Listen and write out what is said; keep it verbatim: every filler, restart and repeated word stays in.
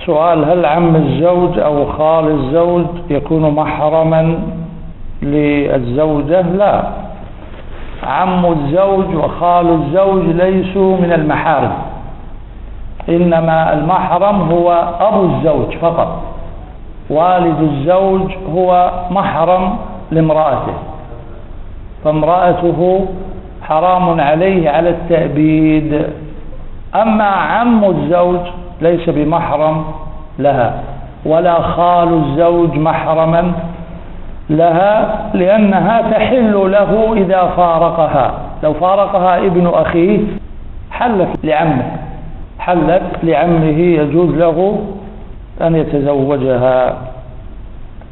سؤال: هل عم الزوج أو خال الزوج يكون محرما للزوجة؟ لا، عم الزوج وخال الزوج ليسوا من المحارم، إنما المحرم هو أبو الزوج فقط. والد الزوج هو محرم لامرأته، فامرأته حرام عليه على التأبيد. أما عم الزوج ليس بمحرم لها، ولا خال الزوج محرما لها، لأنها تحل له إذا فارقها. لو فارقها ابن أخيه حلت لعمه، حلت لعمه، يجوز له أن يتزوجها.